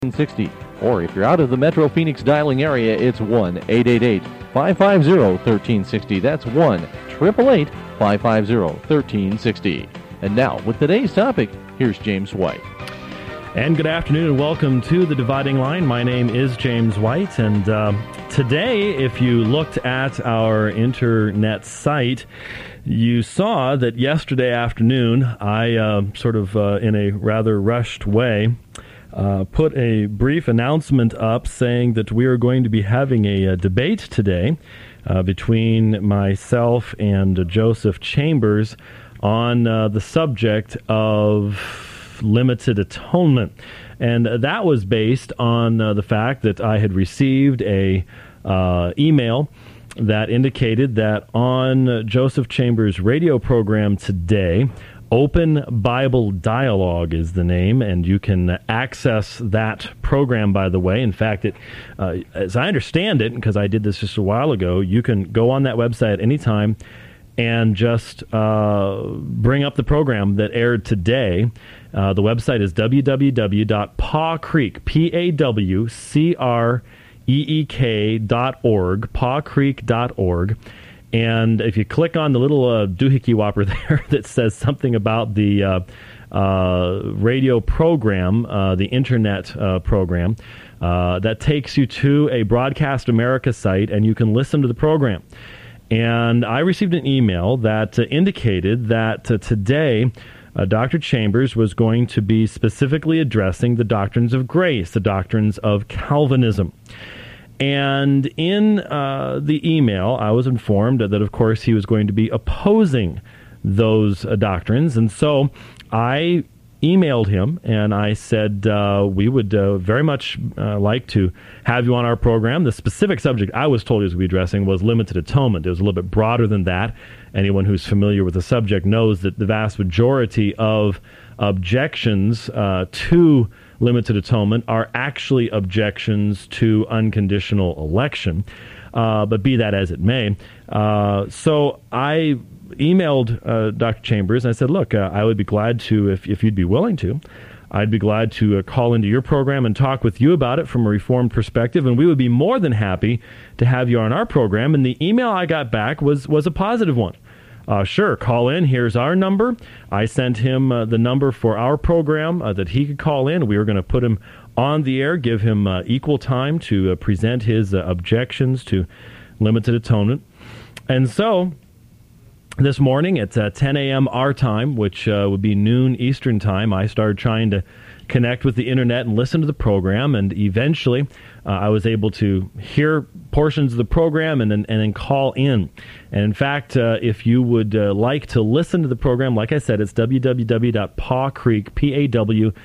60. Or if you're out of the Metro Phoenix dialing area, it's 1-888-550-1360. That's 1-888-550-1360. And now, with today's topic, here's James White. And good afternoon and welcome to The Dividing Line. My name is James White, and today, if you looked at our internet site, you saw that yesterday afternoon, I in a rather rushed way, put a brief announcement up saying that we are going to be having a debate today between myself and Joseph Chambers on the subject of limited atonement. And that was based on the fact that I had received a email that indicated that on Joseph Chambers' radio program today, Open Bible Dialogue is the name, and you can access that program, by the way. In fact, as I understand it, because I did this just a while ago, you can go on that website anytime and just bring up the program that aired today. The website is www.pawcreek, PAWCREEK.org, pawcreek.org. And if you click on the little doohickey whopper there that says something about the radio program, the internet program, that takes you to a Broadcast America site, and you can listen to the program. And I received an email that indicated that today Dr. Chambers was going to be specifically addressing the doctrines of grace, the doctrines of Calvinism. And in the email, I was informed that, of course, he was going to be opposing those doctrines. And so I emailed him and I said, we would very much like to have you on our program. The specific subject I was told he was going to be addressing was limited atonement. It was a little bit broader than that. Anyone who's familiar with the subject knows that the vast majority of objections to limited atonement are actually objections to unconditional election. But be that as it may. So I emailed Dr. Chambers and I said, look, I would be glad to, if you'd be willing to, I'd be glad to call into your program and talk with you about it from a Reformed perspective, and we would be more than happy to have you on our program. And the email I got back was a positive one. Sure, call in. Here's our number. I sent him the number for our program that he could call in. We were going to put him on the air, give him equal time to present his objections to limited atonement. And so this morning at 10 a.m. our time, which would be noon Eastern time, I started trying to connect with the internet and listen to the program, and eventually I was able to hear portions of the program and then call in. And in fact, if you would like to listen to the program, like I said, it's www.pawcreek,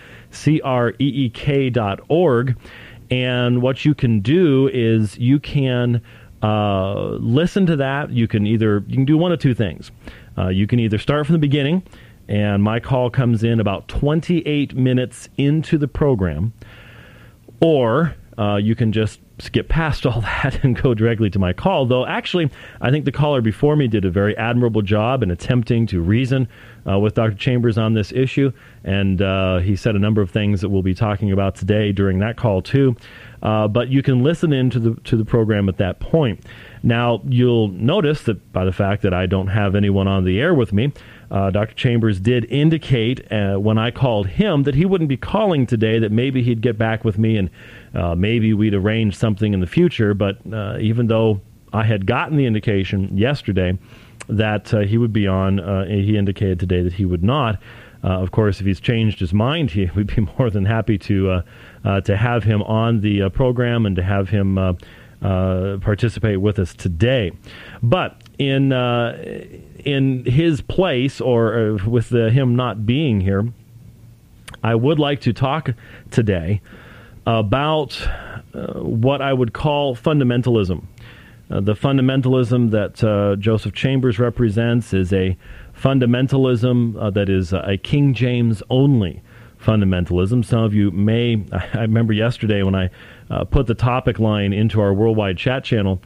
PAWCREEK.org. And what you can do is you can listen to that. You can do one of two things. You can either start from the beginning, and my call comes in about 28 minutes into the program, or you can just skip past all that and go directly to my call. Though, actually, I think the caller before me did a very admirable job in attempting to reason with Dr. Chambers on this issue, and he said a number of things that we'll be talking about today during that call, too. But you can listen in to the program at that point. Now, you'll notice that by the fact that I don't have anyone on the air with me, Dr. Chambers did indicate when I called him that he wouldn't be calling today, that maybe he'd get back with me and maybe we'd arrange something in the future. But even though I had gotten the indication yesterday that he would be on, he indicated today that he would not. Of course, if he's changed his mind, we'd be more than happy to have him on the program and to have him participate with us today. But in his place, or with him not being here, I would like to talk today about what I would call fundamentalism. The fundamentalism that Joseph Chambers represents is a fundamentalism that is a King James only fundamentalism. Some of you may, I remember yesterday when I put the topic line into our worldwide chat channel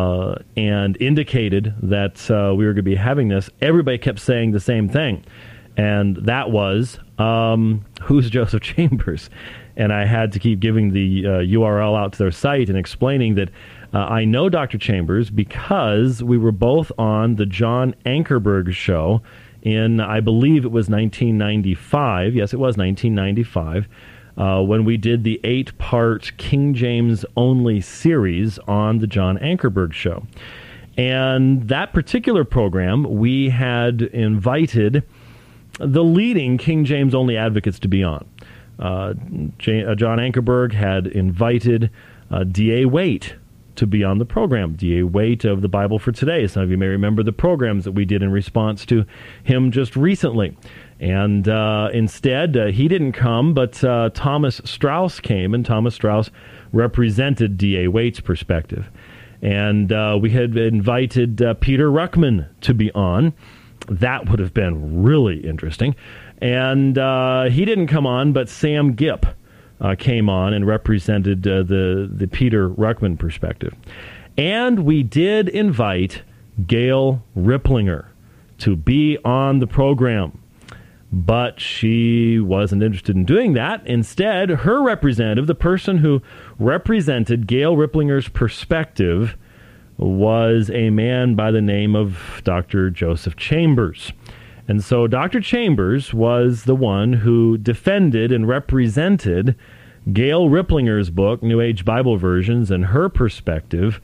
and indicated that we were going to be having this, everybody kept saying the same thing. and that was, who's Joseph Chambers? And I had to keep giving the URL out to their site and explaining that I know Dr. Chambers because we were both on the John Ankerberg show in, I believe it was 1995. Yes, it was 1995, when we did the 8-part King James only series on the John Ankerberg show. And that particular program, we had invited the leading King James only advocates to be on. John Ankerberg had invited D.A. Waite to be on the program. D.A. Waite of the Bible for Today. Some of you may remember the programs that we did in response to him just recently. And instead, he didn't come, but Thomas Strauss came, and Thomas Strauss represented D.A. Waite's perspective. And we had invited Peter Ruckman to be on. That would have been really interesting. And he didn't come on, but Sam Gipp came on and represented the Peter Ruckman perspective. And we did invite Gail Ripplinger to be on the program. But she wasn't interested in doing that. Instead, her representative, the person who represented Gail Ripplinger's perspective, was a man by the name of Dr. Joseph Chambers. And so Dr. Chambers was the one who defended and represented Gail Ripplinger's book, New Age Bible Versions, and her perspective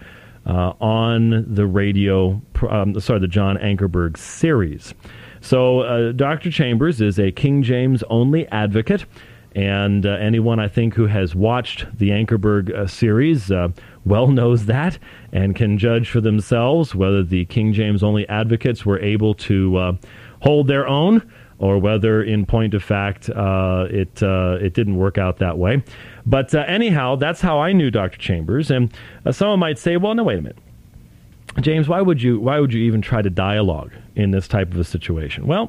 on the the John Ankerberg series. So Dr. Chambers is a King James only advocate, and anyone I think who has watched the Ankerberg series well knows that and can judge for themselves whether the King James only advocates were able to hold their own, or whether, in point of fact, it didn't work out that way. But anyhow, that's how I knew Dr. Chambers. And someone might say, well, no, wait a minute. James, why would you even try to dialogue in this type of a situation? Well,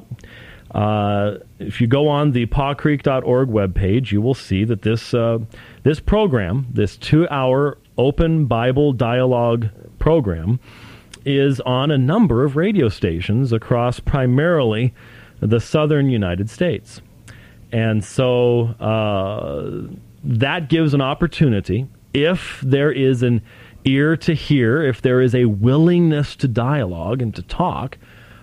if you go on the pawcreek.org webpage, you will see that this program, this 2-hour open Bible dialogue program, is on a number of radio stations across primarily the southern United States. And so that gives an opportunity, if there is an ear to hear, if there is a willingness to dialogue and to talk,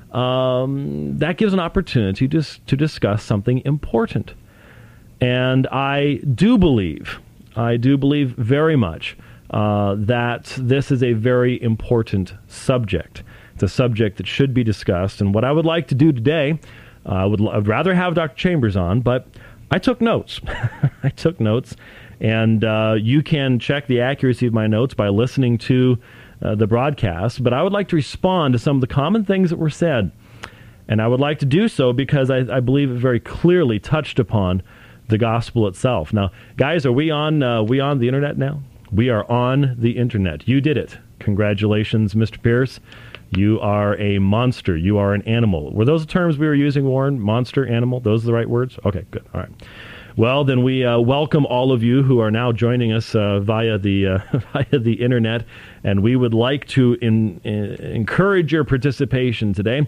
that gives an opportunity to discuss something important. And I do believe very much that this is a very important subject. It's a subject that should be discussed. And what I would like to do today, I'd rather have Dr. Chambers on, but I took notes. I took notes. And you can check the accuracy of my notes by listening to the broadcast. But I would like to respond to some of the common things that were said. And I would like to do so because I believe it very clearly touched upon the gospel itself. Now, guys, are we on the internet now? We are on the internet. You did it. Congratulations, Mr. Pierce. You are a monster. You are an animal. Were those the terms we were using, Warren? Monster, animal? Those are the right words? Okay, good. All right. Well, then we welcome all of you who are now joining us via the internet, and we would like to encourage your participation today.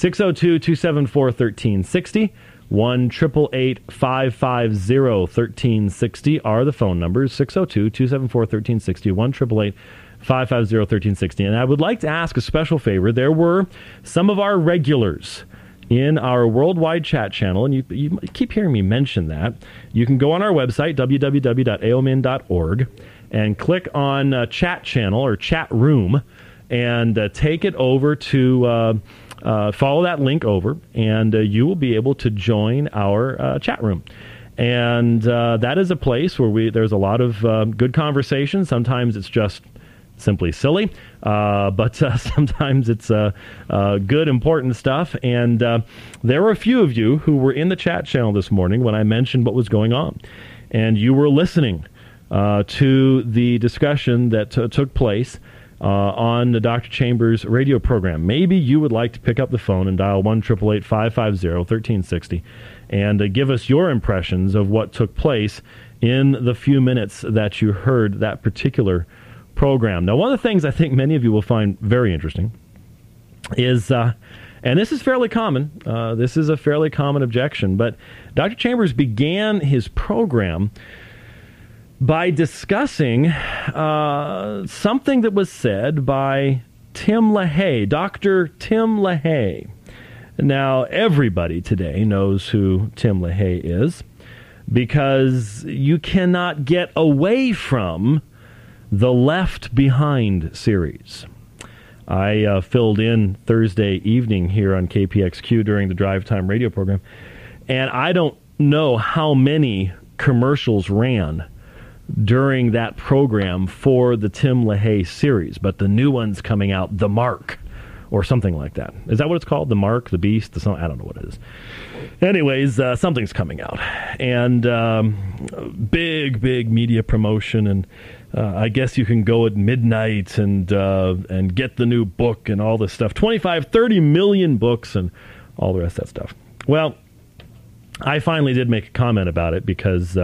602-274-1360, 1-888-550-1360 are the phone numbers. 602-274-1360, 1-888-550-1360. And I would like to ask a special favor. There were some of our regulars in our worldwide chat channel, and you keep hearing me mention that. You can go on our website, www.aomin.org, and click on chat channel or chat room, and take it over to follow that link over, and you will be able to join our chat room. And that is a place where there's a lot of good conversation. Sometimes it's just simply silly, but sometimes it's good, important stuff. And there were a few of you who were in the chat channel this morning when I mentioned what was going on, and you were listening to the discussion that took place on the Dr. Chambers radio program. Maybe you would like to pick up the phone and dial 1-888-550-1360 and give us your impressions of what took place in the few minutes that you heard that particular program. Now, one of the things I think many of you will find very interesting is And this is fairly common. This is a fairly common objection. But Dr. Chambers began his program by discussing something that was said by Tim LaHaye, Dr. Tim LaHaye. Now, everybody today knows who Tim LaHaye is, because you cannot get away from the Left Behind series. I filled in Thursday evening here on KPXQ during the Drive Time radio program, and I don't know how many commercials ran during that program for the Tim LaHaye series, but the new one's coming out, The Mark, or something like that. Is that what it's called? The Mark, the Beast, I don't know what it is. Anyways, something's coming out, and big media promotion, and I guess you can go at midnight and get the new book and all this stuff. 25, 30 million books and all the rest of that stuff. Well, I finally did make a comment about it because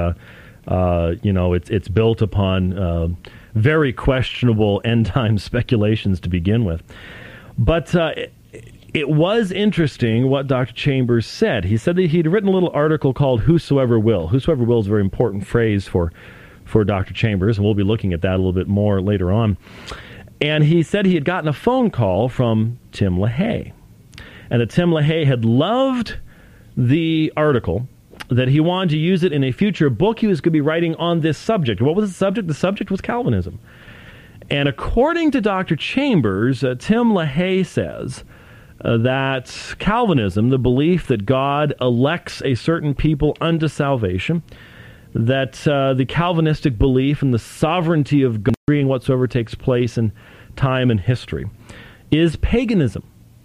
it's built upon very questionable end-time speculations to begin with. But it was interesting what Dr. Chambers said. He said that he'd written a little article called Whosoever Will. Whosoever Will is a very important phrase for Dr. Chambers, and we'll be looking at that a little bit more later on. And he said he had gotten a phone call from Tim LaHaye, and that Tim LaHaye had loved the article, that he wanted to use it in a future book he was going to be writing on this subject. What was the subject? The subject was Calvinism. And according to Dr. Chambers, Tim LaHaye says that Calvinism, the belief that God elects a certain people unto salvation, that the Calvinistic belief in the sovereignty of God agreeing whatsoever takes place in time and history, is paganism.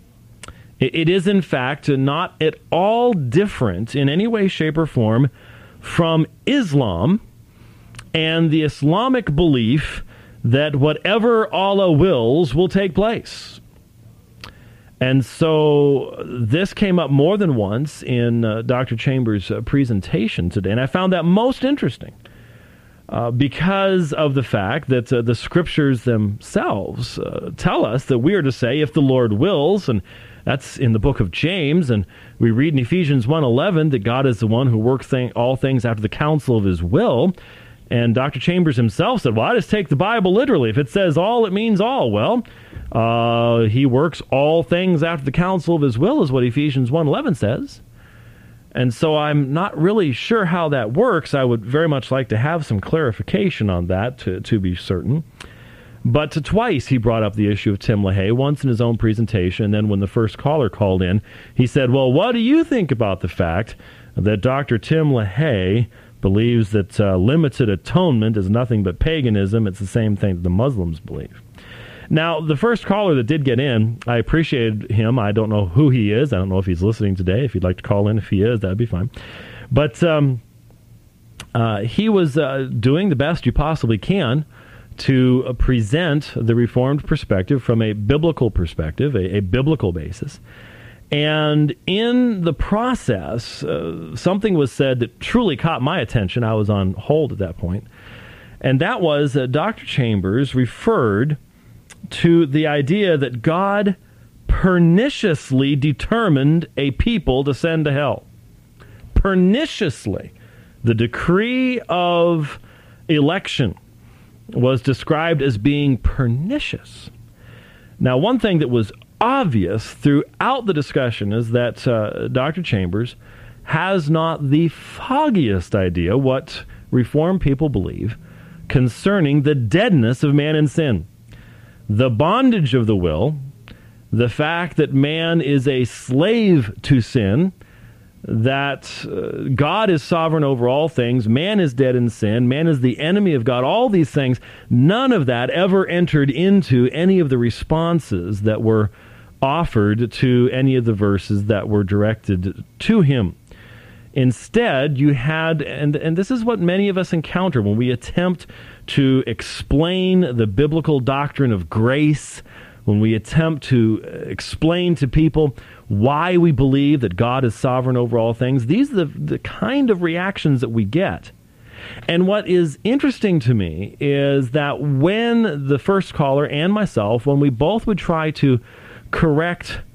It is, in fact, not at all different in any way, shape, or form from Islam and the Islamic belief that whatever Allah wills will take place. And so this came up more than once in Dr. Chambers' presentation today, and I found that most interesting because of the fact that the Scriptures themselves tell us that we are to say, if the Lord wills, and that's in the book of James, and we read in Ephesians 1:11 that God is the one who works all things after the counsel of his will. And Dr. Chambers himself said, well, I just take the Bible literally. If it says all, it means all. Well, he works all things after the counsel of his will is what Ephesians 1:11 says. And so I'm not really sure how that works. I would very much like to have some clarification on that to be certain. But twice he brought up the issue of Tim LaHaye, once in his own presentation, and then when the first caller called in, he said, well, what do you think about the fact that Dr. Tim LaHaye believes that limited atonement is nothing but paganism? It's the same thing that the Muslims believe. Now, the first caller that did get in, I appreciated him. I don't know who he is. I don't know if he's listening today. If you'd like to call in, if he is, that'd be fine. But he was doing the best you possibly can to present the Reformed perspective from a biblical perspective, a biblical basis. And in the process, something was said that truly caught my attention. I was on hold at that point. And that was that Dr. Chambers referred to the idea that God perniciously determined a people to send to hell. Perniciously. The decree of election was described as being pernicious. Now, one thing that was obvious throughout the discussion is that Dr. Chambers has not the foggiest idea what Reformed people believe concerning the deadness of man in sin, the bondage of the will, the fact that man is a slave to sin, that God is sovereign over all things, man is dead in sin, man is the enemy of God, all these things. None of that ever entered into any of the responses that were offered to any of the verses that were directed to him. Instead, you had, and this is what many of us encounter when we attempt to explain the biblical doctrine of grace, when we attempt to explain to people why we believe that God is sovereign over all things. These are the kind of reactions that we get. And what is interesting to me is that when the first caller and myself, when we both would try to correct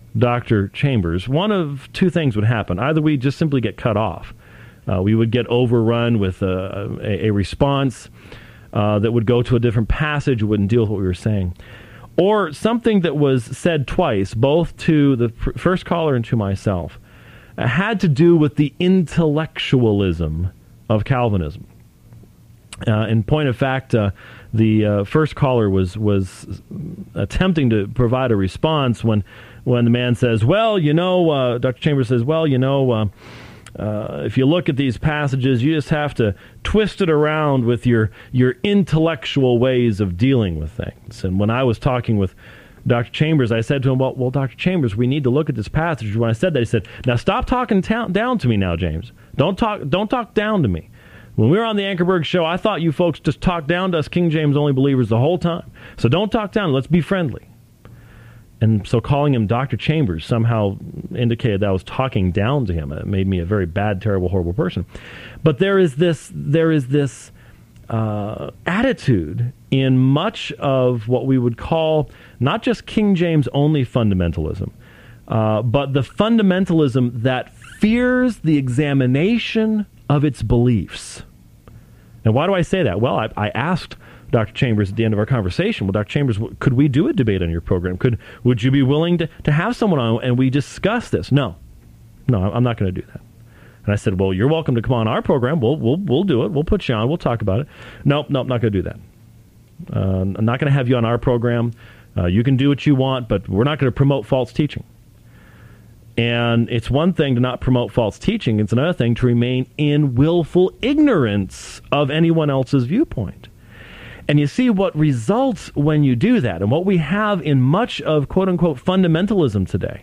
Dr. Chambers, one of two things would happen. Either we just simply get cut off. We would get overrun with a response that would go to a different passage, wouldn't deal with what we were saying. Or something that was said twice, both to the first caller and to myself, had to do with the intellectualism of Calvinism. In point of fact, the first caller was attempting to provide a response when the man says, well, Dr. Chambers says, well, if you look at these passages, you just have to twist it around with your intellectual ways of dealing with things. And when I was talking with Dr. Chambers, I said to him, well, Dr. Chambers, we need to look at this passage. When I said that, he said, now stop talking down to me now, James. Don't talk down to me. When we were on the Ankerberg show, I thought you folks just talked down to us King James only believers the whole time. So don't talk down. Let's be friendly. And so calling him Dr. Chambers somehow indicated that I was talking down to him. It made me a very bad, terrible, horrible person. But there is this attitude in much of what we would call not just King James only fundamentalism, but the fundamentalism that fears the examination of its beliefs. And why do I say that? Well, I asked Dr. Chambers at the end of our conversation, well, Dr. Chambers, could we do a debate on your program? Would you be willing to have someone on and we discuss this? No, I'm not going to do that. And I said, well, you're welcome to come on our program. We'll do it. We'll put you on. We'll talk about it. No, I'm not going to do that. I'm not going to have you on our program. You can do what you want, but we're not going to promote false teaching. And it's one thing to not promote false teaching. It's another thing to remain in willful ignorance of anyone else's viewpoint. And you see what results when you do that. And what we have in much of quote-unquote fundamentalism today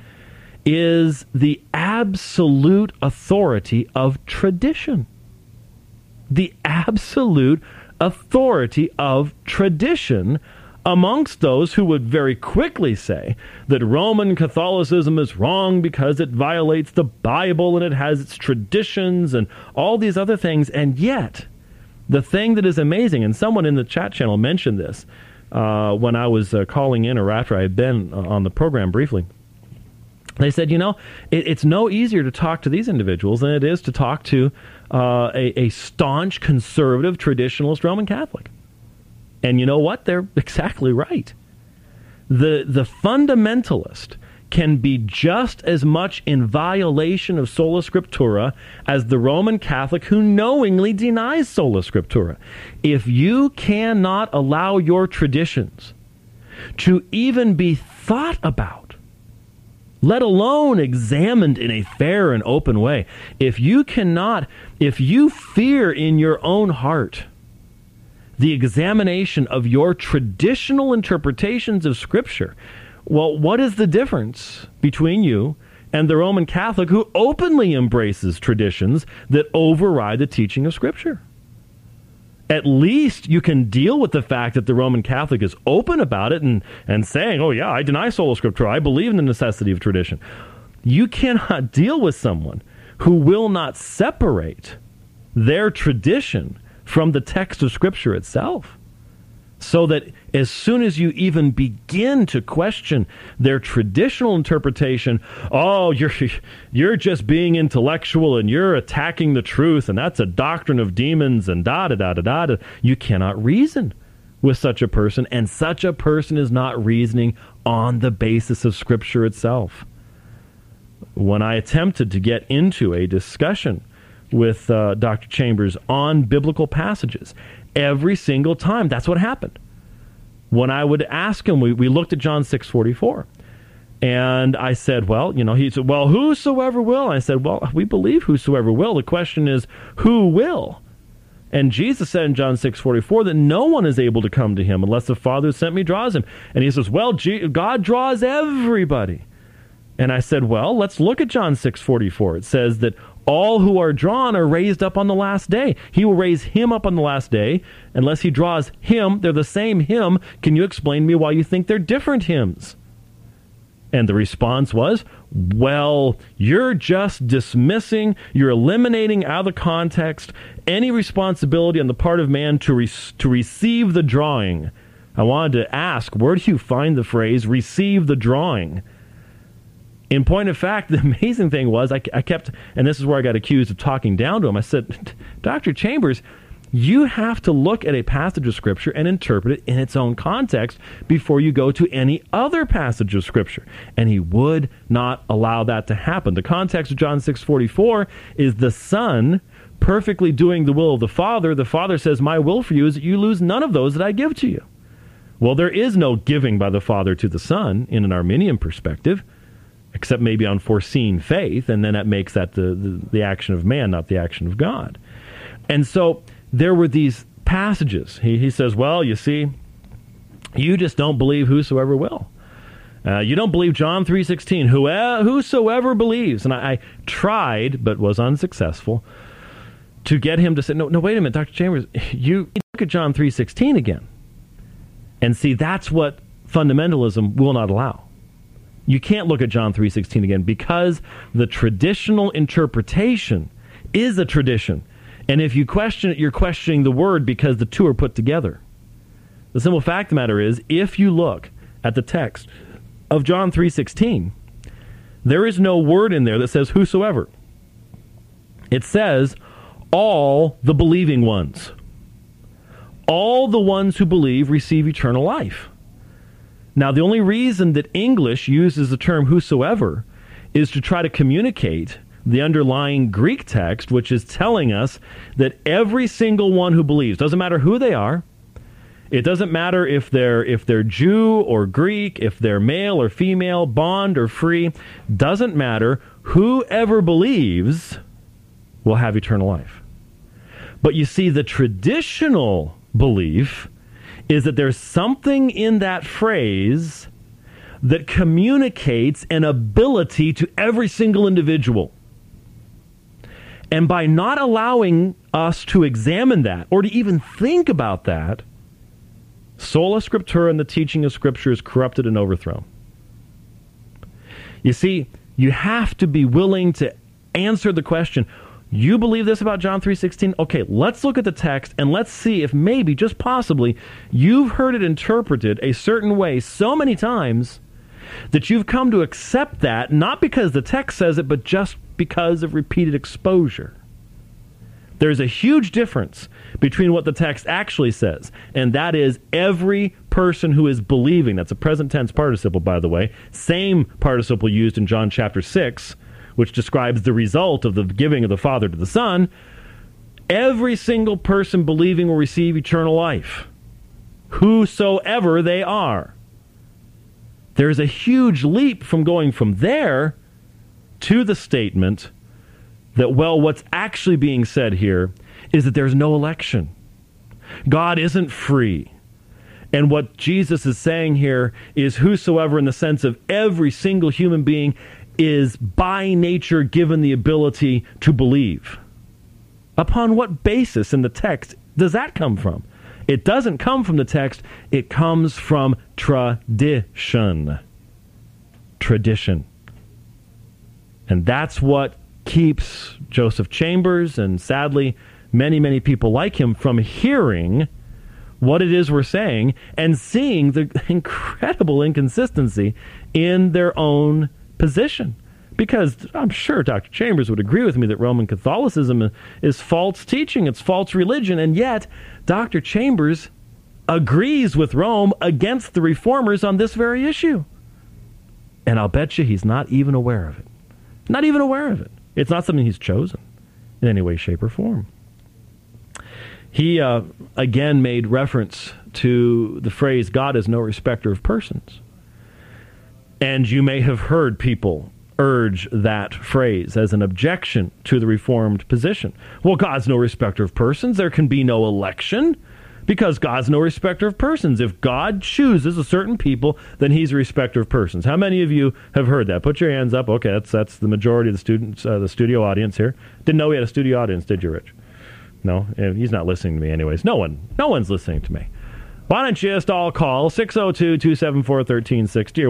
is the absolute authority of tradition. The absolute authority of tradition amongst those who would very quickly say that Roman Catholicism is wrong because it violates the Bible and it has its traditions and all these other things. And yet, the thing that is amazing, and someone in the chat channel mentioned this when I was calling in or after I had been on the program briefly. They said, it's no easier to talk to these individuals than it is to talk to a staunch conservative traditionalist Roman Catholic. And you know what? They're exactly right. The fundamentalist can be just as much in violation of sola scriptura as the Roman Catholic who knowingly denies sola scriptura. If you cannot allow your traditions to even be thought about, let alone examined in a fair and open way, if you fear in your own heart the examination of your traditional interpretations of Scripture, well, what is the difference between you and the Roman Catholic who openly embraces traditions that override the teaching of Scripture? At least you can deal with the fact that the Roman Catholic is open about it and saying, oh yeah, I deny sola scriptura, I believe in the necessity of tradition. You cannot deal with someone who will not separate their tradition from the text of Scripture itself. So that as soon as you even begin to question their traditional interpretation, oh, you're just being intellectual and you're attacking the truth and that's a doctrine of demons and da-da-da-da-da. You cannot reason with such a person, and such a person is not reasoning on the basis of Scripture itself. When I attempted to get into a discussion with Dr. Chambers on biblical passages, every single time, that's what happened. When I would ask him, we looked at John 6:44, and I said, well, he said, well, whosoever will. I said, well, we believe whosoever will. The question is, who will? And Jesus said in John 6:44 that no one is able to come to him unless the Father who sent me draws him. And he says, well, God draws everybody. And I said, well, let's look at John 6:44. It says that all who are drawn are raised up on the last day. He will raise him up on the last day. Unless he draws him, they're the same him. Can you explain to me why you think they're different hymns? And the response was, well, you're just dismissing, you're eliminating out of the context any responsibility on the part of man to receive the drawing. I wanted to ask, where do you find the phrase, receive the drawing? In point of fact, the amazing thing was I kept, and this is where I got accused of talking down to him. I said, Dr. Chambers, you have to look at a passage of Scripture and interpret it in its own context before you go to any other passage of Scripture. And he would not allow that to happen. The context of John 6:44 is the Son perfectly doing the will of the Father. The Father says, my will for you is that you lose none of those that I give to you. Well, there is no giving by the Father to the Son in an Arminian perspective, except maybe on foreseen faith, and then that makes that the action of man, not the action of God. And so there were these passages. He says, well, you see, you just don't believe whosoever will. You don't believe John 3:16, whosoever believes. And I tried, but was unsuccessful, to get him to say, no, wait a minute, Dr. Chambers, you look at John 3:16 again. And see, that's what fundamentalism will not allow. You can't look at John 3:16 again because the traditional interpretation is a tradition. And if you question it, you're questioning the word because the two are put together. The simple fact of the matter is, if you look at the text of John 3:16, there is no word in there that says whosoever. It says all the believing ones. All the ones who believe receive eternal life. Now, the only reason that English uses the term whosoever is to try to communicate the underlying Greek text, which is telling us that every single one who believes, doesn't matter who they are, it doesn't matter if they're Jew or Greek, if they're male or female, bond or free, doesn't matter, whoever believes will have eternal life. But you see, the traditional belief is that there's something in that phrase that communicates an ability to every single individual. And by not allowing us to examine that or to even think about that, sola scriptura and the teaching of Scripture is corrupted and overthrown. You see, you have to be willing to answer the question, you believe this about John 3:16? Okay, let's look at the text and let's see if maybe, just possibly, you've heard it interpreted a certain way so many times that you've come to accept that, not because the text says it, but just because of repeated exposure. There's a huge difference between what the text actually says, and that is every person who is believing. That's a present tense participle, by the way. Same participle used in John chapter 6, which describes the result of the giving of the Father to the Son. Every single person believing will receive eternal life, whosoever they are. There's a huge leap from going from there to the statement that, well, what's actually being said here is that there's no election. God isn't free. And what Jesus is saying here is whosoever, in the sense of every single human being, is by nature given the ability to believe. Upon what basis in the text does that come from? It doesn't come from the text. It comes from tradition. Tradition. And that's what keeps Joseph Chambers, and sadly many, many people like him, from hearing what it is we're saying and seeing the incredible inconsistency in their own position. Because I'm sure Dr. Chambers would agree with me that Roman Catholicism is false teaching, it's false religion, and yet Dr. Chambers agrees with Rome against the Reformers on this very issue. And I'll bet you he's not even aware of it. Not even aware of it. It's not something he's chosen in any way, shape, or form. He, again, made reference to the phrase, God is no respecter of persons. And you may have heard people urge that phrase as an objection to the Reformed position. Well, God's no respecter of persons. There can be no election because God's no respecter of persons. If God chooses a certain people, then he's a respecter of persons. How many of you have heard that? Put your hands up. Okay, that's the majority of the students, the studio audience here. Didn't know we had a studio audience, did you, Rich? No, he's not listening to me anyways. No one's listening to me. Why don't you just all call 602-274-1360 or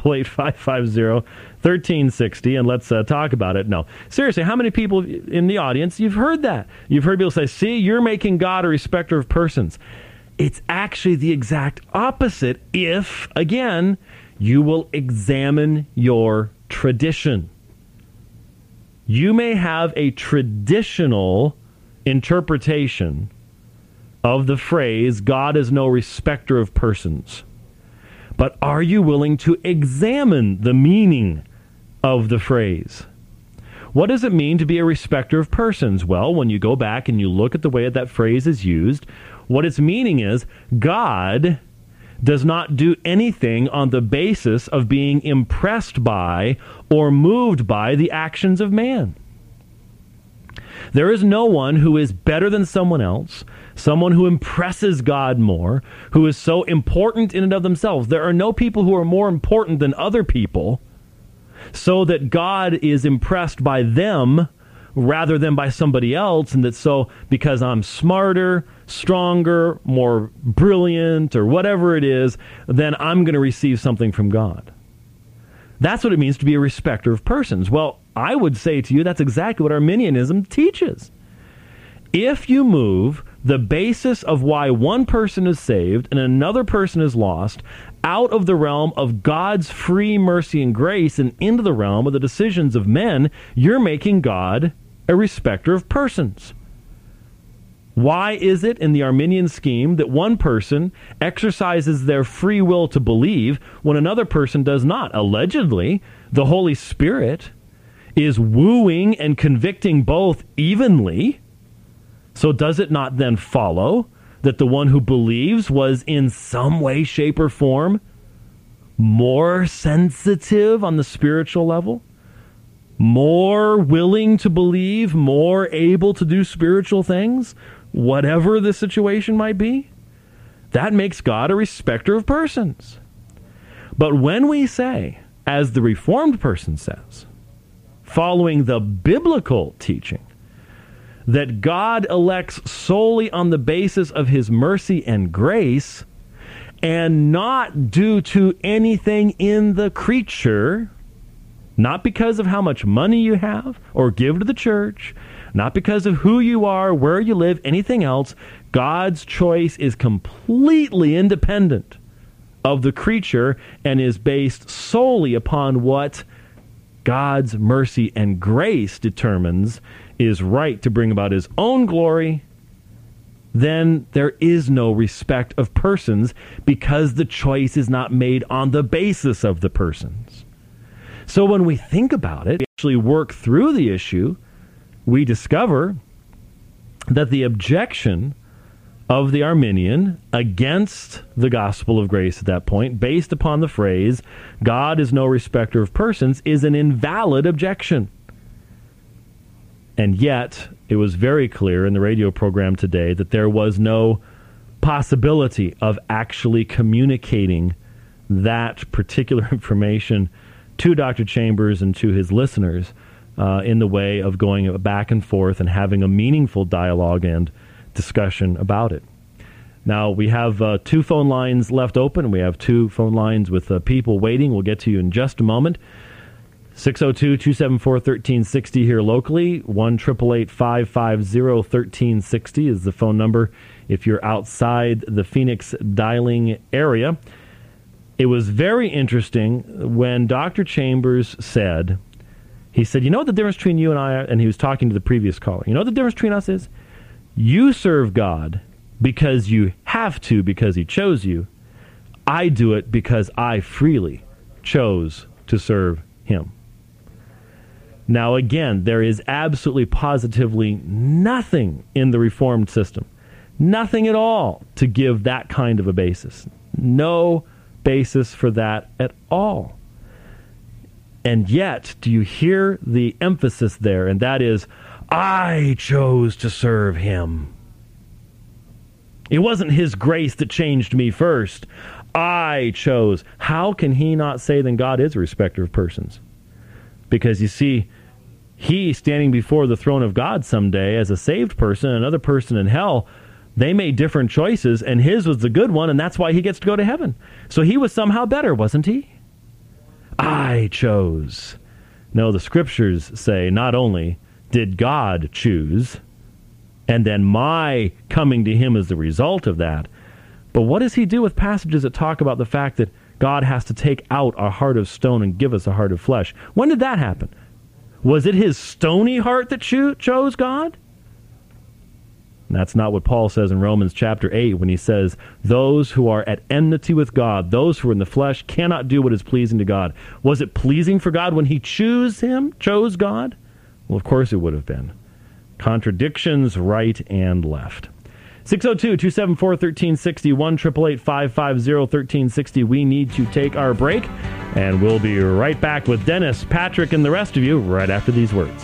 1-888-550-1360 and let's talk about it. No, seriously, how many people in the audience, you've heard that? You've heard people say, see, you're making God a respecter of persons. It's actually the exact opposite if, again, you will examine your tradition. You may have a traditional interpretation of the phrase, God is no respecter of persons. But are you willing to examine the meaning of the phrase? What does it mean to be a respecter of persons? Well, when you go back and you look at the way that phrase is used, what its meaning is, God does not do anything on the basis of being impressed by or moved by the actions of man. There is no one who is better than someone else, someone who impresses God more, who is so important in and of themselves. There are no people who are more important than other people, so that God is impressed by them rather than by somebody else, and that so because I'm smarter, stronger, more brilliant, or whatever it is, then I'm going to receive something from God. That's what it means to be a respecter of persons. Well, I would say to you that's exactly what Arminianism teaches. If you move the basis of why one person is saved and another person is lost out of the realm of God's free mercy and grace and into the realm of the decisions of men, you're making God a respecter of persons. Why is it in the Arminian scheme that one person exercises their free will to believe when another person does not? Allegedly, the Holy Spirit is wooing and convicting both evenly. So does it not then follow that the one who believes was in some way, shape, or form more sensitive on the spiritual level? More willing to believe, more able to do spiritual things, whatever the situation might be? That makes God a respecter of persons. But when we say, as the Reformed person says, following the biblical teaching, that God elects solely on the basis of his mercy and grace, and not due to anything in the creature, not because of how much money you have or give to the church, not because of who you are, where you live, anything else. God's choice is completely independent of the creature and is based solely upon what God's mercy and grace determines is right to bring about his own glory. Then there is no respect of persons because the choice is not made on the basis of the persons. So when we think about it, we actually work through the issue, we discover that the objection of the Arminian against the gospel of grace at that point, based upon the phrase, God is no respecter of persons, is an invalid objection. And yet, it was very clear in the radio program today that there was no possibility of actually communicating that particular information to Dr. Chambers and to his listeners in the way of going back and forth and having a meaningful dialogue and discussion about it. Now, we have 2 phone lines left open. We have 2 phone lines with people waiting. We'll get to you in just a moment. 602-274-1360 here locally. 1-888-550-1360 is the phone number if you're outside the Phoenix dialing area. It was very interesting when Dr. Chambers said, he said, you know what the difference between you and I are? And he was talking to the previous caller. You know what the difference between us is? You serve God because you have to, because he chose you. I do it because I freely chose to serve him. Now, again, there is absolutely positively nothing in the Reformed system, nothing at all to give that kind of a basis. No basis for that at all. And yet, do you hear the emphasis there? And that is, I chose to serve him. It wasn't his grace that changed me first. I chose. How can he not say then God is a respecter of persons? Because you see, he standing before the throne of God someday as a saved person, another person in hell, they made different choices, and his was the good one, and that's why he gets to go to heaven. So he was somehow better, wasn't he? I chose. No, the scriptures say not only did God choose, and then my coming to him is the result of that, but what does he do with passages that talk about the fact that God has to take out our heart of stone and give us a heart of flesh. When did that happen? Was it his stony heart that chose God? And that's not what Paul says in Romans chapter 8 when he says, those who are at enmity with God, those who are in the flesh, cannot do what is pleasing to God. Was it pleasing for God when he chose God? Well, of course it would have been. Contradictions right and left. 602-274-1360, 1-888-550-1360. We need to take our break, and we'll be right back with Dennis, Patrick, and the rest of you right after these words.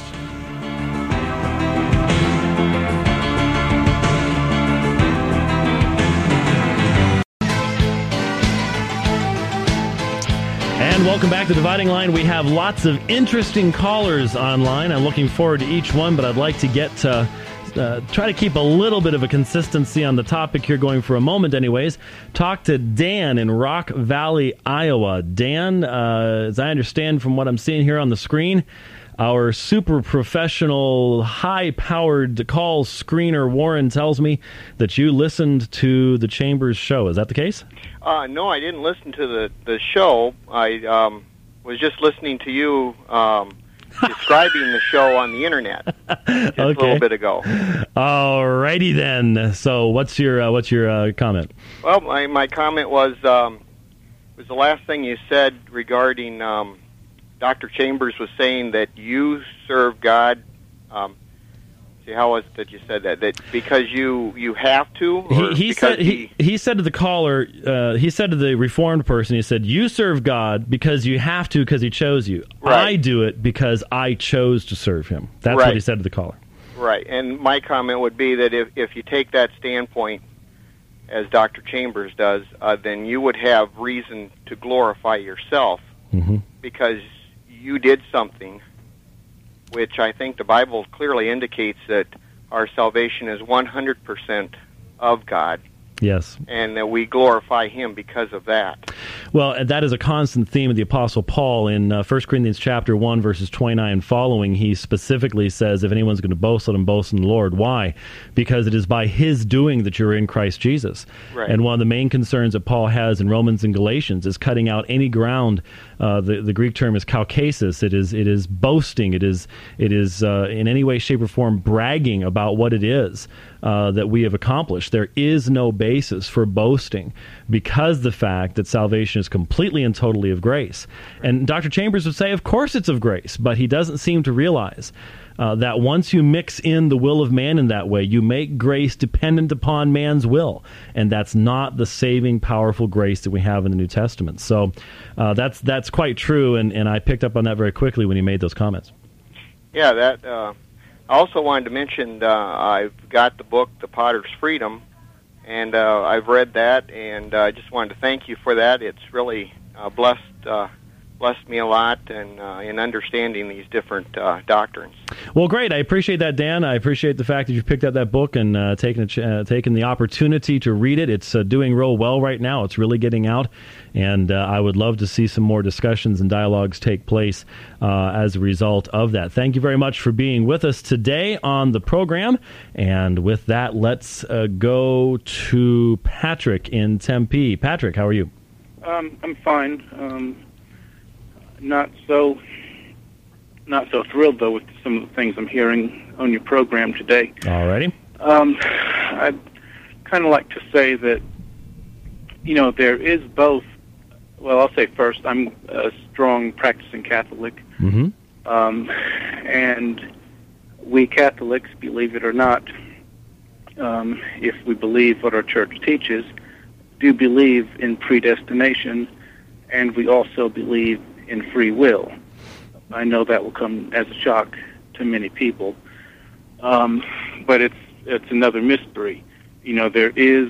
And welcome back to Dividing Line. We have lots of interesting callers online. I'm looking forward to each one, but I'd like to get try to keep a little bit of a consistency on the topic here going for a moment anyways. Talk to Dan in Rock Valley, Iowa. Dan, as I understand from what I'm seeing here on the screen, our super professional, high-powered call screener Warren tells me that you listened to the Chambers show. Is that the case? No, I didn't listen to the show. I was just listening to you describing the show on the internet just a little bit ago. All righty then. So what's your comment? Well, my comment was the last thing you said regarding Dr. Chambers was saying that you serve God. See, how was it that you said that? That because you have to? He said to the caller, he said to the Reformed person, he said, you serve God because you have to because he chose you. Right. I do it because I chose to serve him. That's right. What he said to the caller. Right. And my comment would be that if you take that standpoint, as Dr. Chambers does, then you would have reason to glorify yourself because you did something which I think the Bible clearly indicates that our salvation is 100% of God. Yes. And that we glorify Him because of that. Well, that is a constant theme of the Apostle Paul in 1 Corinthians chapter 1, verses 29 and following. He specifically says, if anyone's going to boast, let him boast in the Lord. Why? Because it is by His doing that you're in Christ Jesus. Right. And one of the main concerns that Paul has in Romans and Galatians is cutting out any ground. The Greek term is kaukasis. It is boasting. It is in any way, shape, or form bragging about what it is that we have accomplished. There is no basis for boasting because the fact that salvation is completely and totally of grace. And Dr. Chambers would say, of course it's of grace, but he doesn't seem to realize that once you mix in the will of man in that way, you make grace dependent upon man's will. And that's not the saving, powerful grace that we have in the New Testament. So that's quite true, and I picked up on that very quickly when he made those comments. Yeah, that... I also wanted to mention I've got the book, The Potter's Freedom, and I've read that, and I just wanted to thank you for that. It's really blessed me a lot in understanding these different doctrines. Well, great. I appreciate that, Dan. I appreciate the fact that you've picked up that book and taken the opportunity to read it. It's doing real well right now. It's really getting out, and I would love to see some more discussions and dialogues take place as a result of that. Thank you very much for being with us today on the program. And with that, let's go to Patrick in Tempe. Patrick, how are you? I'm fine. Not so thrilled, though, with some of the things I'm hearing on your program today. All righty. I'd kind of like to say that, there is both. Well, I'll say first, I'm a strong practicing Catholic. Mm-hmm. And we Catholics, believe it or not, if we believe what our church teaches, do believe in predestination, and we also believe in free will. I know that will come as a shock to many people, but it's another mystery. There is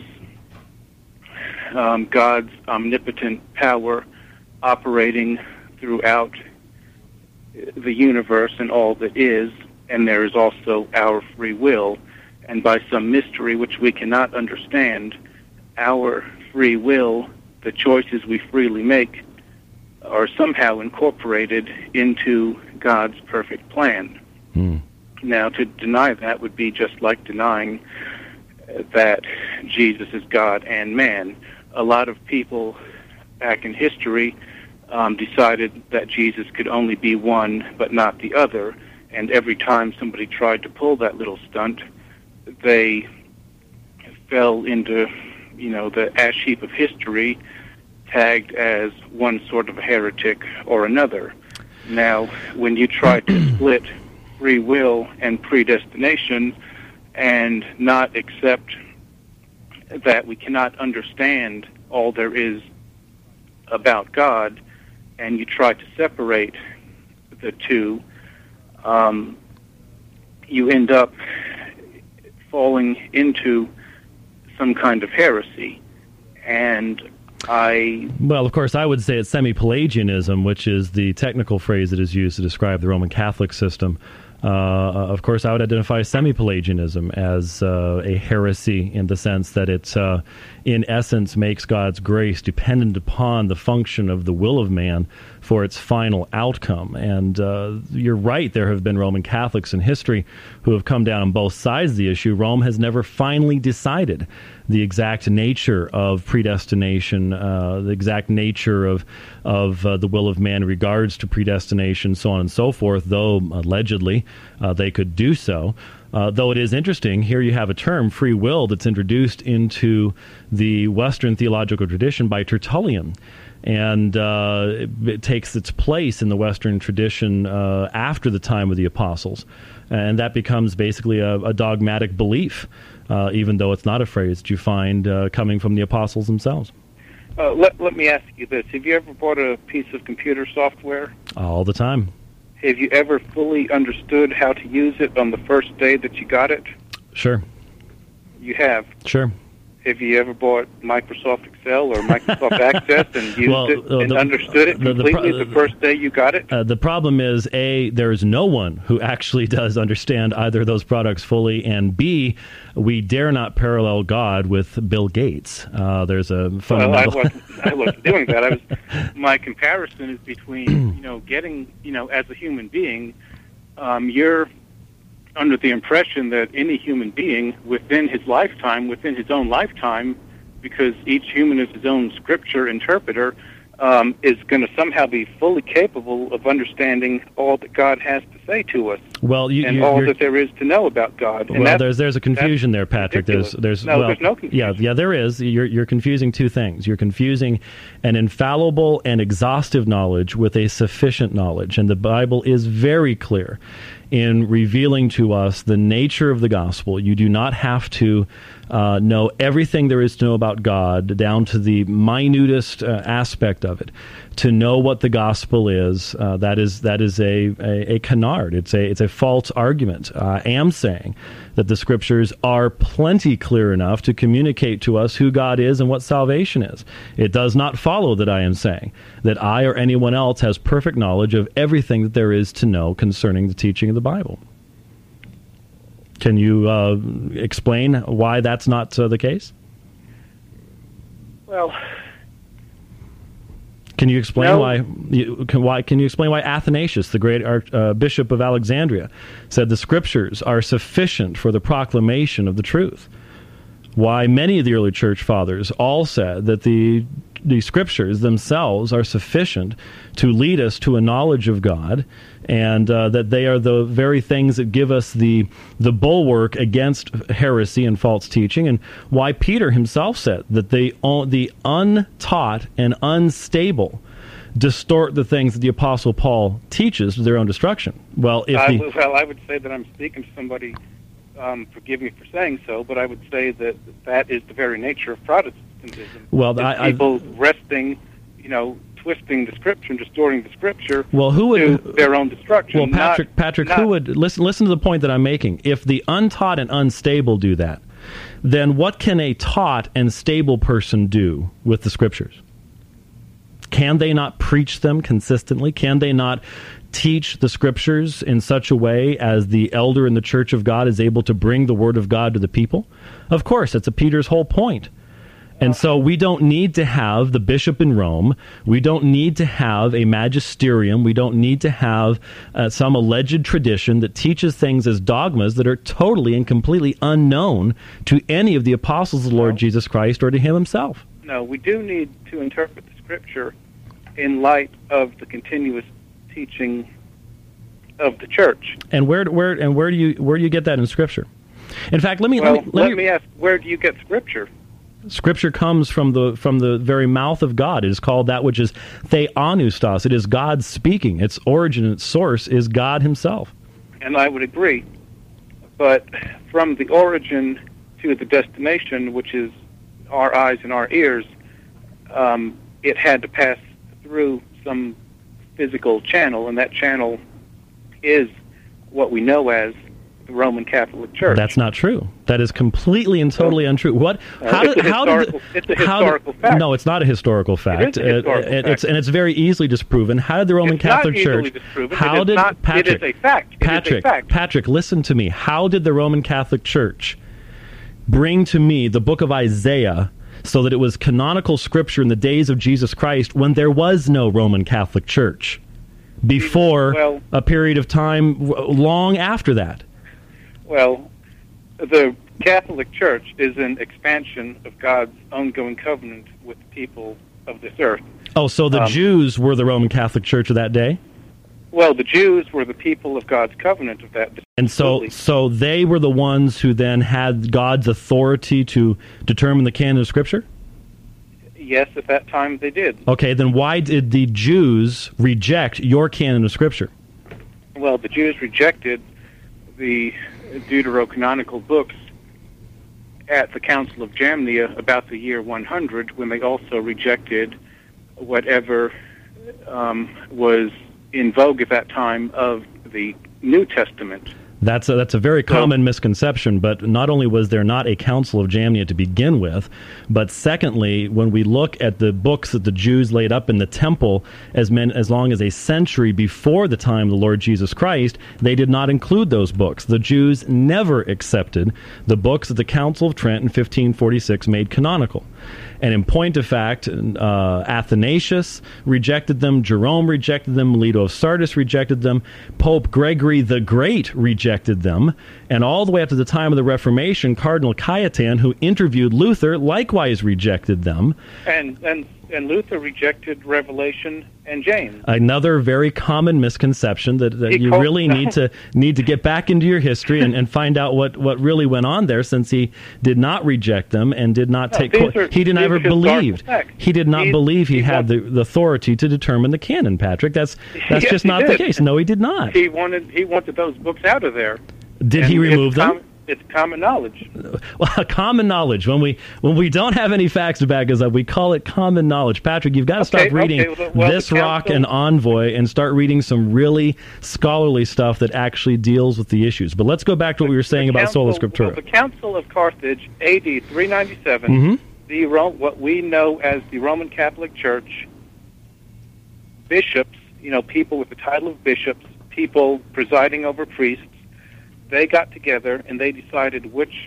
God's omnipotent power operating throughout the universe and all that is, and there is also our free will, and by some mystery which we cannot understand, our free will, the choices we freely make, are somehow incorporated into God's perfect plan. Now, to deny that would be just like denying that Jesus is God and man. A lot of people back in history decided that Jesus could only be one but not the other, and every time somebody tried to pull that little stunt, they fell into, the ash heap of history, tagged as one sort of a heretic or another. Now, when you try to split free will and predestination and not accept that we cannot understand all there is about God, and you try to separate the two, you end up falling into some kind of heresy. And Well, of course, I would say it's semi-Pelagianism, which is the technical phrase that is used to describe the Roman Catholic system. Of course, I would identify semi-Pelagianism as a heresy in the sense that it, in essence, makes God's grace dependent upon the function of the will of man for its final outcome. And you're right, there have been Roman Catholics in history who have come down on both sides of the issue. Rome has never finally decided the exact nature of predestination, the exact nature of the will of man in regards to predestination, so on and so forth, though allegedly they could do so. Though it is interesting, here you have a term, free will, that's introduced into the Western theological tradition by Tertullian. And it takes its place in the Western tradition after the time of the apostles. And that becomes basically a dogmatic belief, even though it's not a phrase that you find coming from the apostles themselves. Let me ask you this. Have you ever bought a piece of computer software? All the time. Have you ever fully understood how to use it on the first day that you got it? Sure. You have? Sure. Have you ever bought Microsoft Excel or Microsoft Access and used it and understood it completely the first day you got it? The problem is, A, there is no one who actually does understand either of those products fully, and B, we dare not parallel God with Bill Gates. There's a fundamental... Well, I wasn't doing that. My comparison is between, getting, as a human being, you're under the impression that any human being within his own lifetime, because each human is his own scripture interpreter, is going to somehow be fully capable of understanding all that God has to say to us, and all that there is to know about God. And there's a confusion there, Patrick. There's no confusion. Yeah, there is. You're confusing two things. You're confusing an infallible and exhaustive knowledge with a sufficient knowledge, and the Bible is very clear in revealing to us the nature of the gospel. You do not have to know everything there is to know about God, down to the minutest aspect of it, to know what the gospel is. That is a canard. It's a false argument. I am saying that the scriptures are plenty clear enough to communicate to us who God is and what salvation is. It does not follow that I am saying that I or anyone else has perfect knowledge of everything that there is to know concerning the teaching of the Bible. Can you explain why that's not the case? Well, can you explain why? Can you explain why Athanasius, the great Bishop of Alexandria, said the Scriptures are sufficient for the proclamation of the truth? Why many of the early church fathers all said that the Scriptures themselves are sufficient to lead us to a knowledge of God, and that they are the very things that give us the bulwark against heresy and false teaching, and why Peter himself said that the untaught and unstable distort the things that the Apostle Paul teaches to their own destruction. Well, I would say that I'm speaking to somebody, forgive me for saying so, but I would say that is the very nature of Protestantism. Well, people resting, twisting the Scripture and distorting the Scripture to their own destruction. Well, Patrick, who would listen to the point that I'm making? If the untaught and unstable do that, then what can a taught and stable person do with the Scriptures? Can they not preach them consistently? Can they not teach the Scriptures in such a way as the elder in the Church of God is able to bring the Word of God to the people? Of course, that's Peter's whole point. And so we don't need to have the bishop in Rome. We don't need to have a magisterium. We don't need to have some alleged tradition that teaches things as dogmas that are totally and completely unknown to any of the apostles of the Lord Jesus Christ or to him himself. No, we do need to interpret the Scripture in light of the continuous teaching of the church. And where do you get that in Scripture? In fact, let me ask, where do you get Scripture? Scripture comes from the very mouth of God. It is called that which is theopneustos. It is God speaking. Its origin, its source is God himself. And I would agree. But from the origin to the destination, which is our eyes and our ears, it had to pass through some physical channel, and that channel is what we know as the Roman Catholic Church. That's not true. That is completely and totally untrue. It's a historical fact. No, it's not a historical fact. It is a historical fact. And it's very easily disproven. How did the Roman Catholic Church? It is a fact. Patrick, listen to me. How did the Roman Catholic Church bring to me the book of Isaiah so that it was canonical scripture in the days of Jesus Christ when there was no Roman Catholic Church? Before a period of time long after that. Well, the Catholic Church is an expansion of God's ongoing covenant with the people of this earth. Oh, so the Jews were the Roman Catholic Church of that day? Well, the Jews were the people of God's covenant of that day. And so they were the ones who then had God's authority to determine the canon of Scripture? Yes, at that time they did. Okay, then why did the Jews reject your canon of Scripture? Well, the Jews rejected the deuterocanonical books at the Council of Jamnia about the year 100, when they also rejected whatever was in vogue at that time of the New Testament. That's a very common misconception, but not only was there not a Council of Jamnia to begin with, but secondly, when we look at the books that the Jews laid up in the temple as long as a century before the time of the Lord Jesus Christ, they did not include those books. The Jews never accepted the books that the Council of Trent in 1546 made canonical. And in point of fact, Athanasius rejected them, Jerome rejected them, Leto of Sardis rejected them, Pope Gregory the Great rejected them, and all the way up to the time of the Reformation, Cardinal Cajetan, who interviewed Luther, likewise rejected them. And Luther rejected Revelation and James. Another very common misconception that you really need to get back into your history and find out what really went on there, since he did not reject them and did not he did not believe he had the authority to determine the canon. Patrick, that's yes, just not the case. No, he did not. He wanted those books out of there. Did he remove them? It's common knowledge. Well, common knowledge. When we don't have any facts to back us up, we call it common knowledge. Patrick, you've got to stop reading This Rock and Envoy and start reading some really scholarly stuff that actually deals with the issues. But let's go back to what we were saying about Sola Scriptura. The Council of Carthage, A.D. 397, what we know as the Roman Catholic Church, bishops, people with the title of bishops, people presiding over priests, they got together and they decided which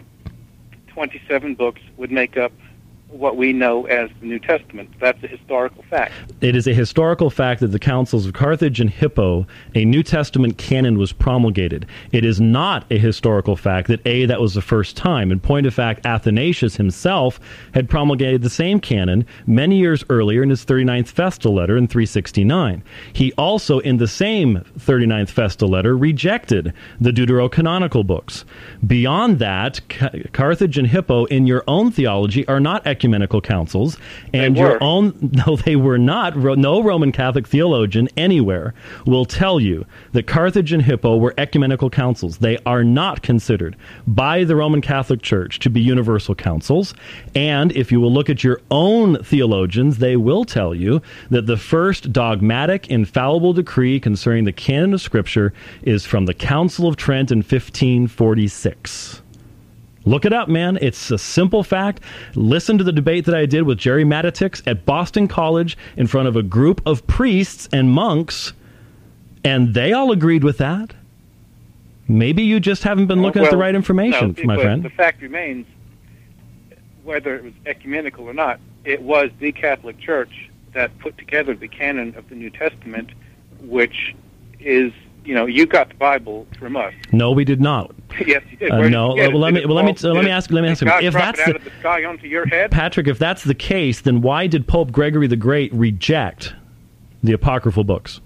27 books would make up what we know as the New Testament. That's a historical fact. It is a historical fact that the councils of Carthage and Hippo, a New Testament canon was promulgated. It is not a historical fact that that was the first time. In point of fact, Athanasius himself had promulgated the same canon many years earlier in his 39th Festal letter in 369. He also, in the same 39th Festal letter, rejected the deuterocanonical books. Beyond that, Carthage and Hippo, in your own theology, are not ecumenical councils, and no, they were not. No Roman Catholic theologian anywhere will tell you that Carthage and Hippo were ecumenical councils. They are not considered by the Roman Catholic Church to be universal councils, and if you will look at your own theologians, they will tell you that the first dogmatic, infallible decree concerning the canon of Scripture is from the Council of Trent in 1546. Look it up, man. It's a simple fact. Listen to the debate that I did with Jerry Matitix at Boston College in front of a group of priests and monks, and they all agreed with that. Maybe you just haven't been looking at the right information, my friend. The fact remains, whether it was ecumenical or not, it was the Catholic Church that put together the canon of the New Testament, which is you got the Bible from us. No, we did not. Yes, you did. No. Let me ask him. If that's out of the sky onto your head, Patrick, if that's the case, then why did Pope Gregory the Great reject the apocryphal books?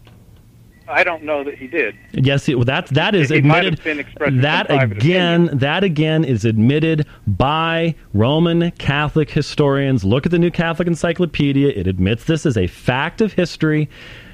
I don't know that he did. Yes, that is He admitted. might have been expressing some private opinion. That again is admitted by Roman Catholic historians. Look at the New Catholic Encyclopedia. It admits this as a fact of history.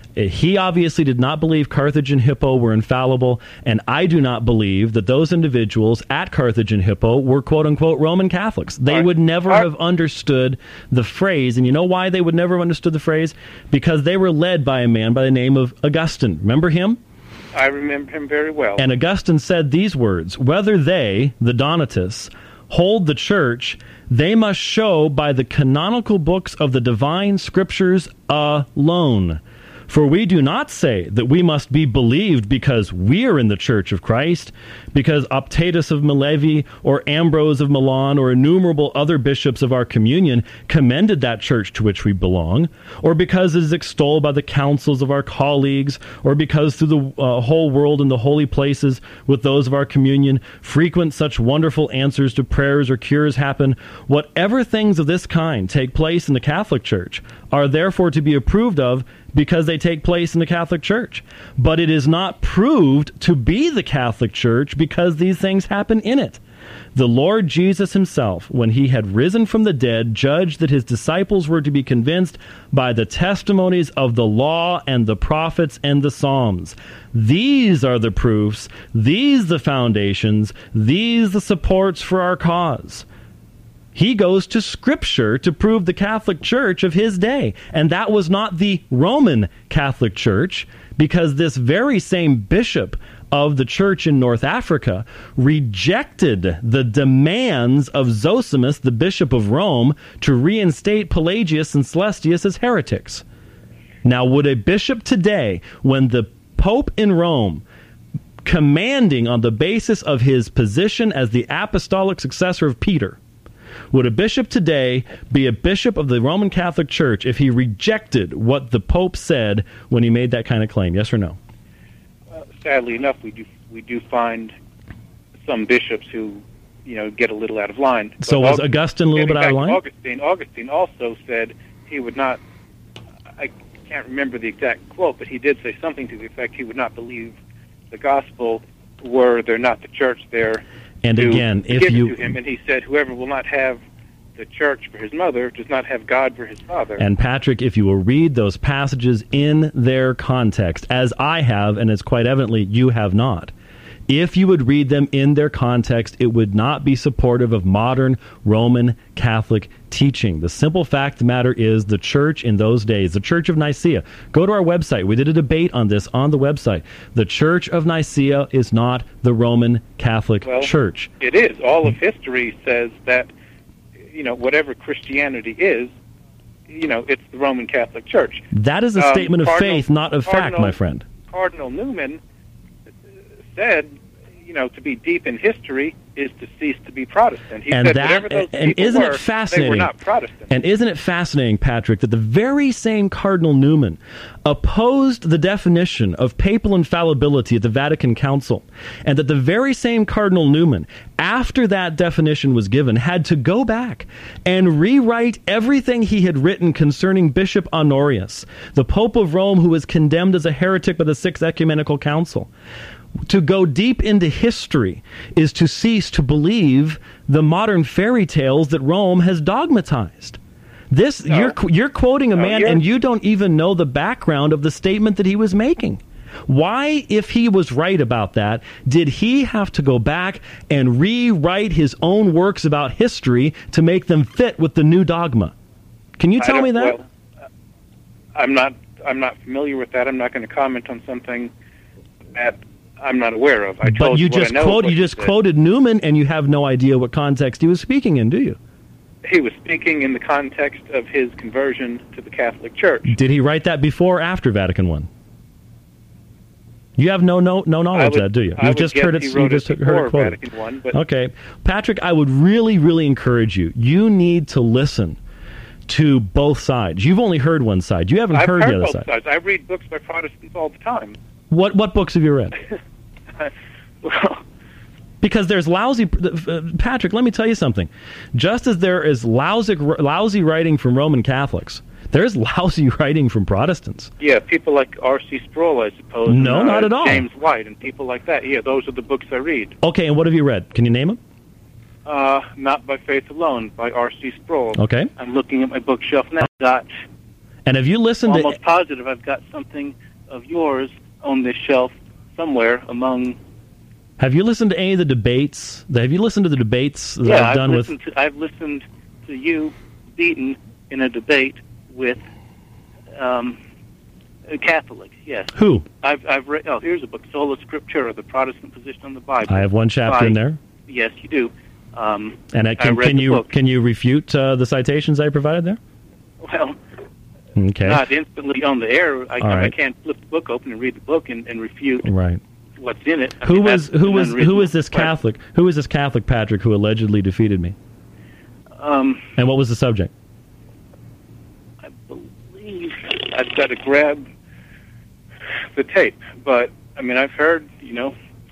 He obviously did not believe Carthage and Hippo were infallible, and I do not believe that those individuals at Carthage and Hippo were quote-unquote Roman Catholics. They would never have understood the phrase, and you know why they would never have understood the phrase? Because they were led by a man by the name of Augustine. Remember him? I remember him very well. And Augustine said these words, "Whether they, the Donatists, hold the church, they must show by the canonical books of the divine scriptures alone. For we do not say that we must be believed because we are in the Church of Christ, because Optatus of Milevi or Ambrose of Milan or innumerable other bishops of our communion commended that church to which we belong, or because it is extolled by the councils of our colleagues, or because through the whole world in the holy places with those of our communion frequent such wonderful answers to prayers or cures happen. Whatever things of this kind take place in the Catholic Church are therefore to be approved of because they take place in the Catholic Church. But it is not proved to be the Catholic Church because these things happen in it. The Lord Jesus himself, when he had risen from the dead, judged that his disciples were to be convinced by the testimonies of the law and the prophets and the Psalms. These are the proofs, these the foundations, these the supports for our cause." He goes to Scripture to prove the Catholic Church of his day. And that was not the Roman Catholic Church, because this very same bishop of the church in North Africa rejected the demands of Zosimus, the bishop of Rome, to reinstate Pelagius and Celestius as heretics. Now, would a bishop today, when the Pope in Rome, commanding on the basis of his position as the apostolic successor of Peter, would a bishop today be a bishop of the Roman Catholic Church if he rejected what the Pope said when he made that kind of claim? Yes or no? Sadly enough, we do find some bishops who, get a little out of line. So was Augustine a little bit out of line? Augustine also said he would not. I can't remember the exact quote, but he did say something to the effect he would not believe the gospel were there not the church there. And again, if you... to him, and he said, whoever will not have the church for his mother does not have God for his father. And Patrick, if you will read those passages in their context, as I have, and as quite evidently you have not, if you would read them in their context, it would not be supportive of modern Roman Catholic teaching. The simple fact of the matter is the church in those days, the Church of Nicaea, go to our website. We did a debate on this on the website. The Church of Nicaea is not the Roman Catholic Church. It is. All of history says that, whatever Christianity is, it's the Roman Catholic Church. That is a statement of faith, not of fact, my friend. Cardinal Newman said, to be deep in history is to cease to be Protestant. He said whatever those people were, they were not Protestant. And isn't it fascinating, Patrick, that the very same Cardinal Newman opposed the definition of papal infallibility at the Vatican Council, and that the very same Cardinal Newman, after that definition was given, had to go back and rewrite everything he had written concerning Bishop Honorius, the Pope of Rome who was condemned as a heretic by the Sixth Ecumenical Council. To go deep into history is to cease to believe the modern fairy tales that Rome has dogmatized. You're quoting a man and you don't even know the background of the statement that he was making. Why, if he was right about that, did he have to go back and rewrite his own works about history to make them fit with the new dogma? Can you tell me that? Well, I'm not familiar with that. I'm not going to comment on something that I'm not aware of. But you just quoted Newman, and you have no idea what context he was speaking in, do you? He was speaking in the context of his conversion to the Catholic Church. Did he write that before or after Vatican I? You have no knowledge of that, do you? You've just heard it. You just heard it quoted. Vatican I, but okay, Patrick, I would really, really encourage you. You need to listen to both sides. You've only heard one side. You haven't heard the other side. Sides. I read books by Protestants all the time. What books have you read? Well, because there's lousy... Patrick, let me tell you something. Just as there is lousy writing from Roman Catholics, there's lousy writing from Protestants. yeah, people like R.C. Sproul, I suppose. No, and, not at all. James White and people like that. Yeah, those are the books I read. Okay, and what have you read? Can you name them? Not by Faith Alone, by R.C. Sproul. Okay. I'm looking at my bookshelf now. And have you listened to... Almost positive I've got something of yours on this shelf somewhere among... Have you listened to any of the debates? Have you listened to the debates that I've done with... I've listened to you beaten in a debate with a Catholic, yes. Who? I've read... Oh, here's a book, Sola Scriptura, The Protestant Position on the Bible. I have one chapter in there. Yes, you do. And can you refute the citations I provided there? Well... Okay. Not instantly on the air. I right. can't flip the book open and read the book and refute right. what's in it. Who is this Catholic? Who is this Catholic, Patrick, who allegedly defeated me? And what was the subject? I believe I've got to grab the tape, but I mean I've heard, You don't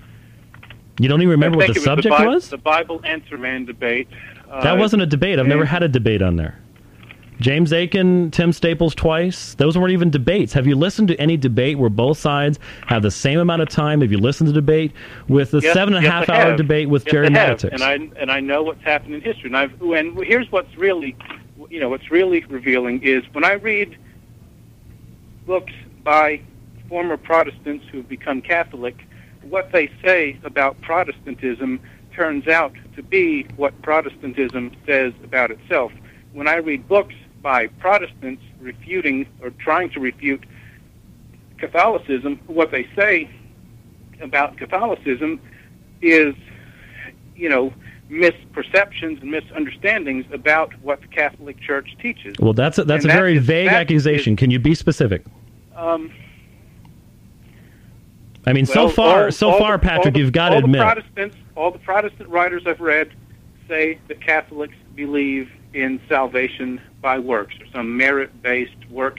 even remember what the subject was? The Bible Answer Man debate. That wasn't a debate. I've never had a debate on there. James Aiken, Tim Staples twice. Those weren't even debates. Have you listened to any debate where both sides have the same amount of time? Have you listened to the debate with the 7.5 hour debate with Jerry Matitix? And I know what's happened in history. And here's what's really, what's really revealing is when I read books by former Protestants who've become Catholic, what they say about Protestantism turns out to be what Protestantism says about itself. When I read books by Protestants refuting or trying to refute Catholicism, what they say about Catholicism is, misperceptions and misunderstandings about what the Catholic Church teaches. Well, that's a very vague accusation. Can you be specific? So far, Patrick, you've got to admit. All the Protestant writers I've read say that Catholics believe in salvation by works, or some merit-based works.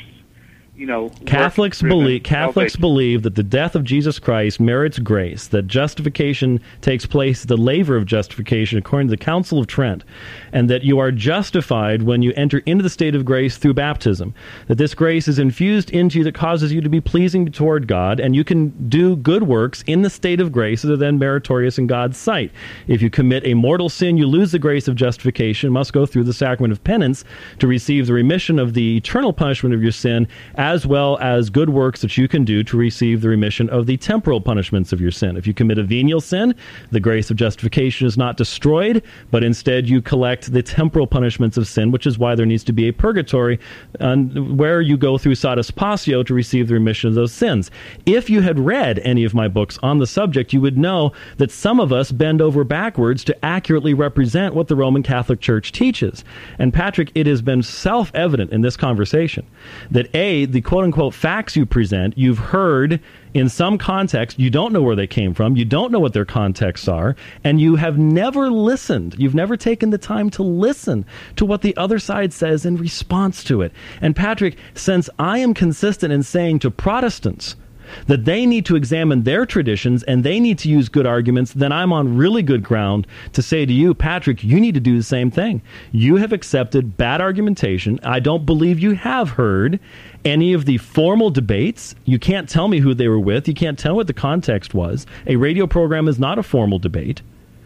Catholics believe that the death of Jesus Christ merits grace, that justification takes place, the laver of justification, according to the Council of Trent, and that you are justified when you enter into the state of grace through baptism, that this grace is infused into you that causes you to be pleasing toward God, and you can do good works in the state of grace that are then meritorious in God's sight. If you commit a mortal sin, you lose the grace of justification, must go through the sacrament of penance to receive the remission of the eternal punishment of your sin, as well as good works that you can do to receive the remission of the temporal punishments of your sin. If you commit a venial sin, the grace of justification is not destroyed, but instead you collect the temporal punishments of sin, which is why there needs to be a purgatory where you go through satis passio to receive the remission of those sins. If you had read any of my books on the subject, you would know that some of us bend over backwards to accurately represent what the Roman Catholic Church teaches. And Patrick, it has been self-evident in this conversation that the quote-unquote facts you present, you've heard in some context, you don't know where they came from, you don't know what their contexts are, and you have never listened. You've never taken the time to listen to what the other side says in response to it. And Patrick, since I am consistent in saying to Protestants that they need to examine their traditions and they need to use good arguments, then I'm on really good ground to say to you, Patrick, you need to do the same thing. You have accepted bad argumentation. I don't believe you have heard any of the formal debates. You can't tell me who they were with. You can't tell what the context was. A radio program is not a formal debate.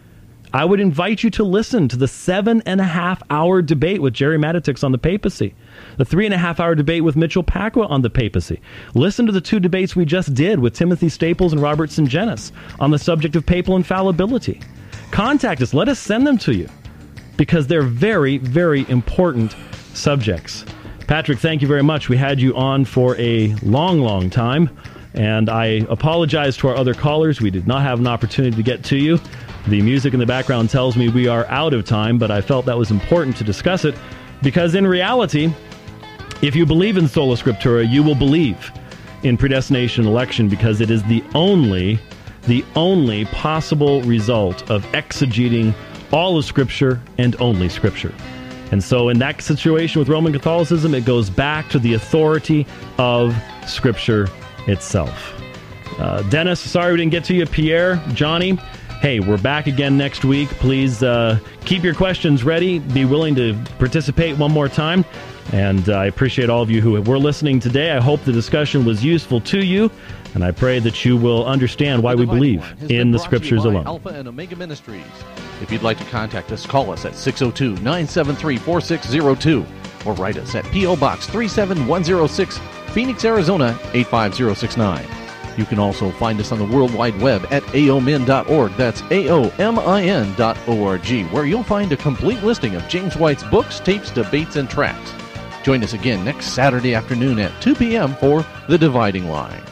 I would invite you to listen to the 7.5-hour debate with Jerry Matitix on the papacy, the 3.5-hour debate with Mitchell Pacwa on the papacy. Listen to the 2 debates we just did with Timothy Staples and Robert Sungenis on the subject of papal infallibility. Contact us. Let us send them to you because they're very, very important subjects. Patrick, thank you very much. We had you on for a long, long time, and I apologize to our other callers. We did not have an opportunity to get to you. The music in the background tells me we are out of time, but I felt that was important to discuss it because in reality, if you believe in Sola Scriptura, you will believe in predestination and election because it is the only possible result of exegeting all of Scripture and only Scripture. And so in that situation with Roman Catholicism, it goes back to the authority of Scripture itself. Dennis, sorry we didn't get to you. Pierre, Johnny, hey, we're back again next week. Please keep your questions ready. Be willing to participate one more time. And I appreciate all of you who were listening today. I hope the discussion was useful to you. And I pray that you will understand why we believe in the Scriptures alone. Alpha and Omega Ministries. If you'd like to contact us, call us at 602-973-4602 or write us at P.O. Box 37106, Phoenix, Arizona 85069. You can also find us on the World Wide Web at aomin.org. That's aomin.org, where you'll find a complete listing of James White's books, tapes, debates, and tracts. Join us again next Saturday afternoon at 2 p.m. for The Dividing Line.